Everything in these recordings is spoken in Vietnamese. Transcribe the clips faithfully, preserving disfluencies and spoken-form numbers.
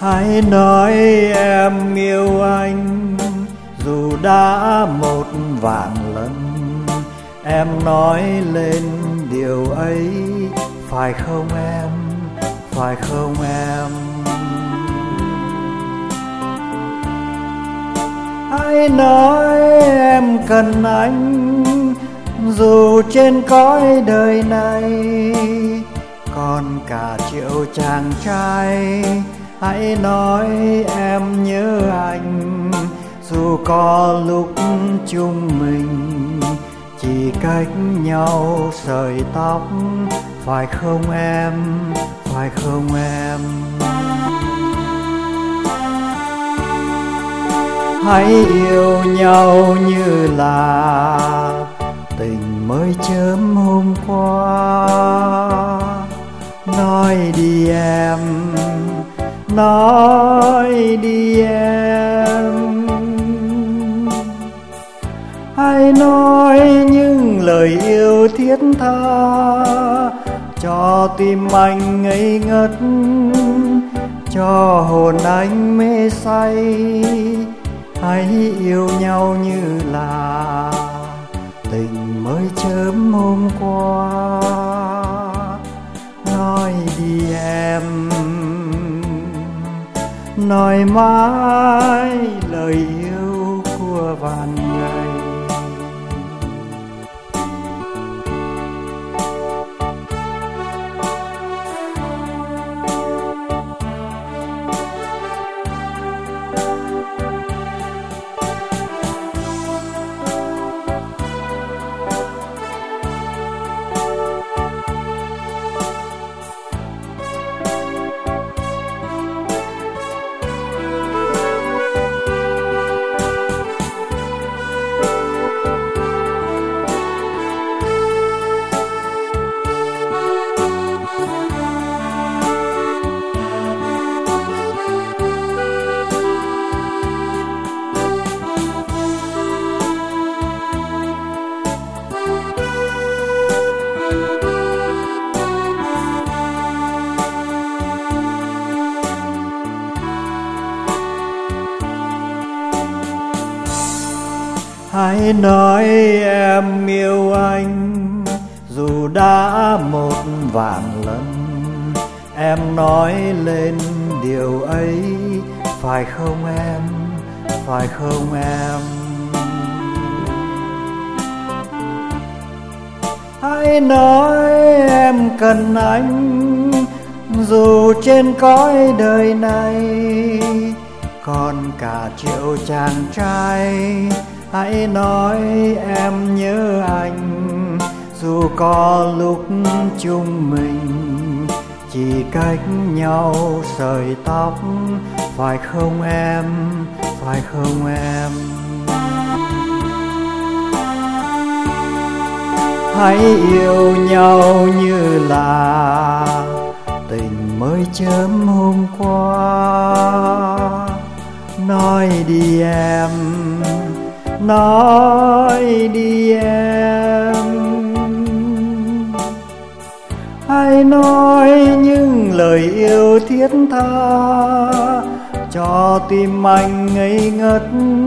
Hãy nói em yêu anh dù đã một vạn lần. Em nói lên điều ấy, phải không em, phải không em? Hãy nói em cần anh dù trên cõi đời này còn cả triệu chàng trai. Hãy nói em nhớ anh dù có lúc chung mình chỉ cách nhau sợi tóc, phải không em, phải không em? Hãy yêu nhau như là tình mới chớm hôm qua. Nói đi em, nói đi em. Hãy nói những lời yêu thiết tha cho tim anh ngây ngất, cho hồn anh mê say. Hãy yêu nhau như là tình mới chớm hôm qua. Nói đi em, nói mãi lời yêu của vạn ngày. Hãy nói em yêu anh dù đã một vạn lần. Em nói lên điều ấy, phải không em, phải không em? Hãy nói em cần anh dù trên cõi đời này còn cả triệu chàng trai. Hãy nói em nhớ anh dù có lúc chung mình chỉ cách nhau sợi tóc, phải không em, phải không em? Hãy yêu nhau như là tình mới chớm hôm qua. Nói đi em, nói đi em. Hãy nói những lời yêu thiết tha cho tim anh ngây ngất,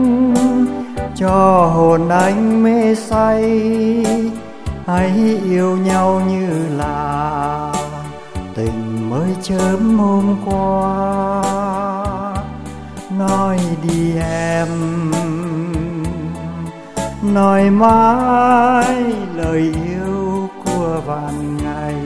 cho hồn anh mê say. Hãy yêu nhau như là tình mới chớm hôm qua. Nói đi em, nói mãi lời yêu của vạn ngày.